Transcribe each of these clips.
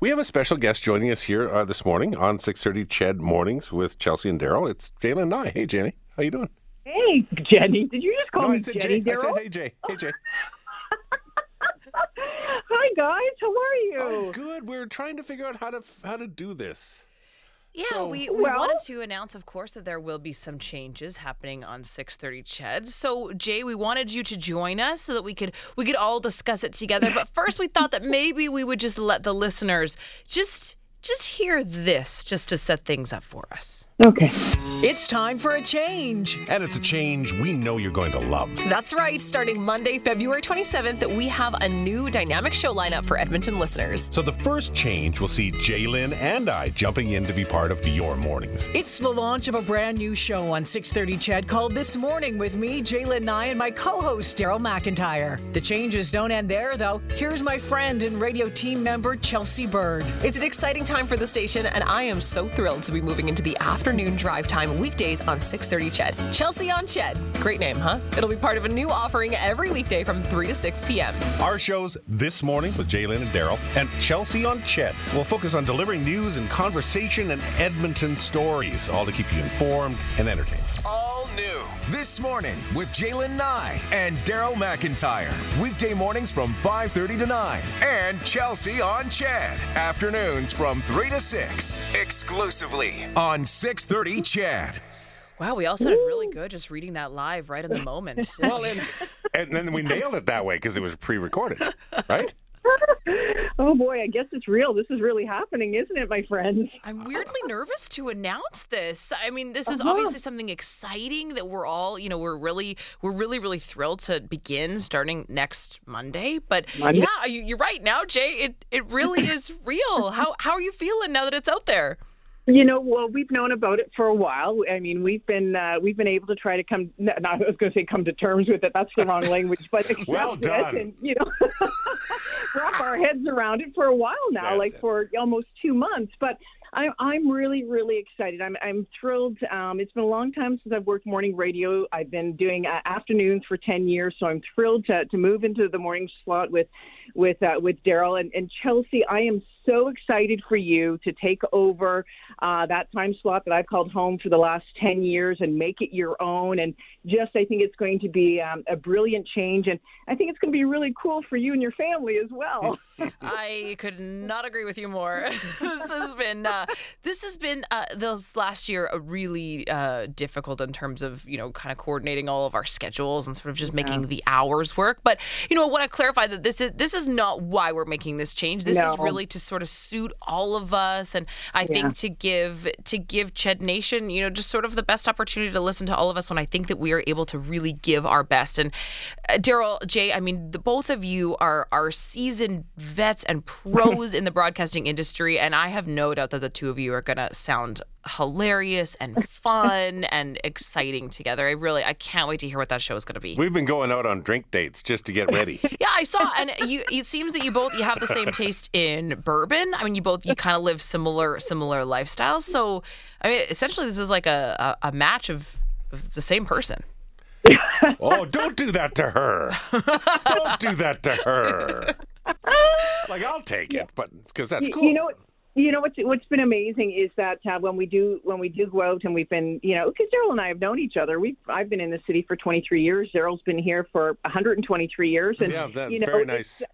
We have a special guest joining us here this morning on 6:30 CHED Mornings with Chelsea and Daryl. It's Jalen Nye. Hey, Jenny. How you doing? Hey, Jenny. Did you just call me I said Jenny, Jay. I Daryl? said, hey, Jay. Hey, Jay. Hi, guys. How are you? Oh, good. We're trying to figure out how to do this. Yeah, So- we Well- wanted to announce, of course, that there will be some changes happening on 6:30 CHED. So, Jay, we wanted you to join us so that we could all discuss it together. But first, we thought that maybe we would just let the listeners just hear this, just to set things up for us. Okay. It's time for a change. And it's a change we know you're going to love. That's right. Starting Monday, February 27th, we have a new dynamic show lineup for Edmonton listeners. So the first change will see Jalen and I jumping in to be part of your mornings. It's the launch of a brand new show on 6:30 CHED called This Morning with me, Jalen Nye, and my co-host, Daryl McIntyre. The changes don't end there, though. Here's my friend and radio team member, Chelsea Bird. It's an exciting time for the station, and I am so thrilled to be moving into the afternoon drive time weekdays on 6:30 CHED. Chelsea on CHED. Great name, huh? It'll be part of a new offering every weekday from 3 to 6 p.m. Our shows This Morning with Jalen and Daryl and Chelsea on CHED will focus on delivering news and conversation and Edmonton stories, all to keep you informed and entertained. All new This Morning with Jalen Nye and Daryl McIntyre. Weekday mornings from 5:30 to 9. And Chelsea on CHED. Afternoons from 3 to 6. Exclusively on 6:30 CHED. Wow, we all sounded really good just reading that live right in the moment. Well, and then we nailed it that way because it was pre-recorded, right? Oh, boy. I guess it's real. This is really happening, isn't it, my friends? I'm weirdly nervous to announce this. I mean, this is obviously something exciting that we're all, we're really thrilled to begin starting next Monday. But yeah, you're right now, Jay. It really is real. How are you feeling now that it's out there? Well, we've known about it for a while. I mean, we've been able to try to come to terms with it. That's the wrong language, but Well accept it done. and, wrap our heads around it for a while now, That's it. for almost 2 months. But I'm really, really excited. I'm thrilled. It's been a long time since I've worked morning radio. I've been doing afternoons for 10 years, so I'm thrilled to move into the morning slot with Daryl and Chelsea. I am so excited for you to take over that time slot that I've called home for the last 10 years and make it your own. And I think it's going to be a brilliant change. And I think it's going to be really cool for you and your family as well. I could not agree with you more. This has been this last year really difficult in terms of kind of coordinating all of our schedules and sort of just making the hours work. But I want to clarify that this is not why we're making this change. This is really to sort of suit all of us, and I think to give CHED Nation just sort of the best opportunity to listen to all of us when I think that we are able to really give our best. And Daryl, Jay, I mean, the both of you are seasoned vets and pros in the broadcasting industry, and I have no doubt that the two of you are going to sound hilarious and fun and exciting together. I can't wait to hear what that show is going to be. We've been going out on drink dates just to get ready. Yeah, I saw, and it seems that you have the same taste in bourbon. I mean, you kind of live similar lifestyles. So, I mean, essentially, this is like a match of the same person. Oh, don't do that to her. Don't do that to her. Like, I'll take it, but because that's cool. What's been amazing is that when we do go out and we've been, because Daryl and I have known each other. I've been in the city for 23 years. Daryl's been here for 123 years. And, yeah, that's very nice.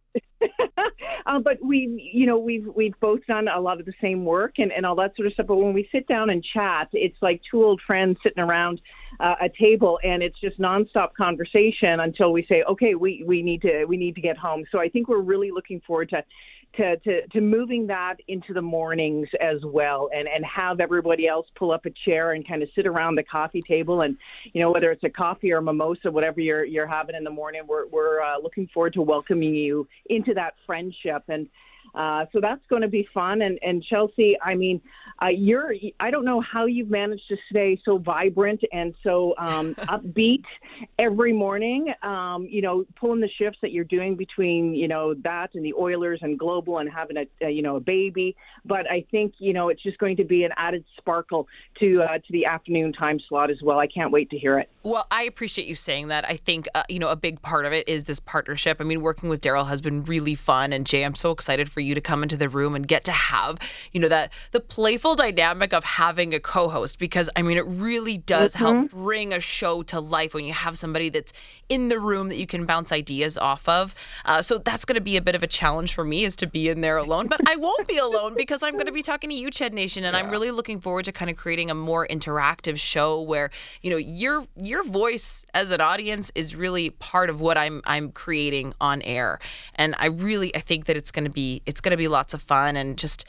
But we've both done a lot of the same work and all that sort of stuff. But when we sit down and chat, it's like two old friends sitting around a table, and it's just nonstop conversation until we say, okay, we need to get home. So I think we're really looking forward to moving that into the mornings as well, and have everybody else pull up a chair and kind of sit around the coffee table, and whether it's a coffee or a mimosa, whatever you're having in the morning, we're looking forward to welcoming you into that friendship. And so that's going to be fun. And Chelsea, I mean, I don't know how you've managed to stay so vibrant and so upbeat every morning, pulling the shifts that you're doing between, that and the Oilers and Global and having a baby. But I think, it's just going to be an added sparkle to the afternoon time slot as well. I can't wait to hear it. Well, I appreciate you saying that. I think, a big part of it is this partnership. I mean, working with Daryl has been really fun. And Jay, I'm so excited for for you to come into the room and get to have, that the playful dynamic of having a co-host, because I mean, it really does help bring a show to life when you have somebody that's in the room that you can bounce ideas off of. So that's going to be a bit of a challenge for me, is to be in there alone, but I won't be alone because I'm going to be talking to you, Ched Nation, and I'm really looking forward to kind of creating a more interactive show where, your voice as an audience is really part of what I'm creating on air. And I think that it's going to be lots of fun, and just,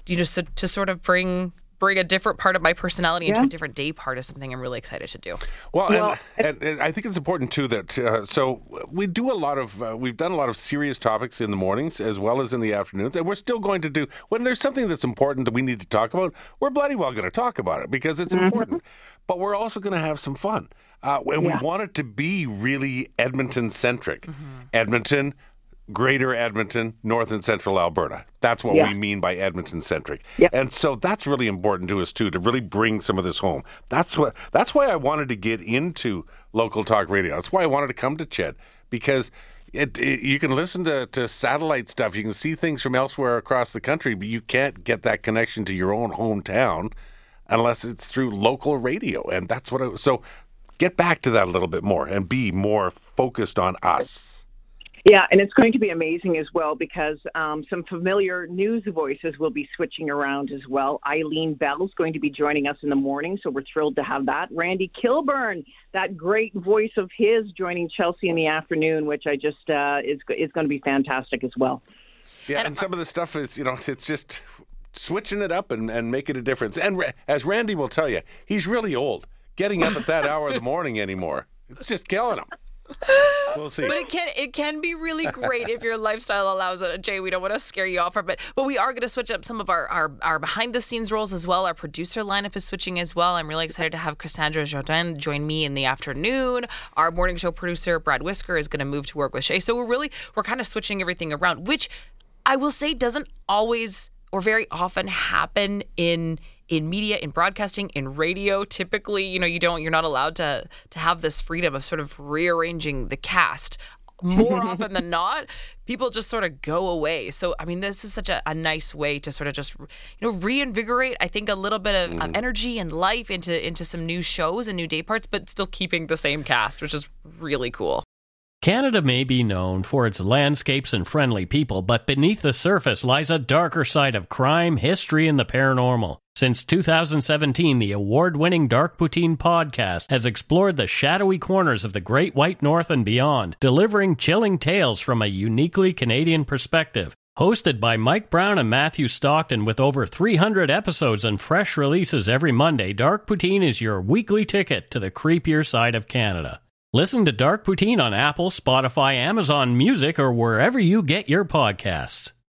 to sort of bring a different part of my personality into a different day part is something I'm really excited to do. Well, and I think it's important too that so we do we've done a lot of serious topics in the mornings as well as in the afternoons, and we're still going to do, when there's something that's important that we need to talk about, we're bloody well going to talk about it because it's important. But we're also going to have some fun. And we want it to be really Edmonton-centric. Edmonton, Greater Edmonton, North and Central Alberta. That's what we mean by Edmonton-centric. And so that's really important to us, too, to really bring some of this home. That's why I wanted to get into local talk radio. That's why I wanted to come to Ched, because you can listen to satellite stuff. You can see things from elsewhere across the country, but you can't get that connection to your own hometown unless it's through local radio. And that's what so get back to that a little bit more and be more focused on us. Yeah, and it's going to be amazing as well because some familiar news voices will be switching around as well. Eileen Bell's going to be joining us in the morning, so we're thrilled to have that. Randy Kilburn, that great voice of his, joining Chelsea in the afternoon, which I just is going to be fantastic as well. Yeah, and some of the stuff is, it's just switching it up and making a difference. And as Randy will tell you, he's really old. Getting up at that hour of the morning anymore, it's just killing him. We'll see. But it can be really great if your lifestyle allows it. Jay, we don't want to scare you off, but we are going to switch up some of our behind the scenes roles as well. Our producer lineup is switching as well. I'm really excited to have Cassandra Jordan join me in the afternoon. Our morning show producer Brad Whisker is going to move to work with Shay. So we're kind of switching everything around, which I will say doesn't always or very often happen in media, in broadcasting, in radio. Typically, you're not allowed to have this freedom of sort of rearranging the cast. More often than not, people just sort of go away. So, I mean, this is such a nice way to sort of just, reinvigorate, I think, a little bit of energy and life into some new shows and new day parts, but still keeping the same cast, which is really cool. Canada may be known for its landscapes and friendly people, but beneath the surface lies a darker side of crime, history, and the paranormal. Since 2017, the award-winning Dark Poutine podcast has explored the shadowy corners of the Great White North and beyond, delivering chilling tales from a uniquely Canadian perspective. Hosted by Mike Brown and Matthew Stockton with over 300 episodes and fresh releases every Monday, Dark Poutine is your weekly ticket to the creepier side of Canada. Listen to Dark Poutine on Apple, Spotify, Amazon Music, or wherever you get your podcasts.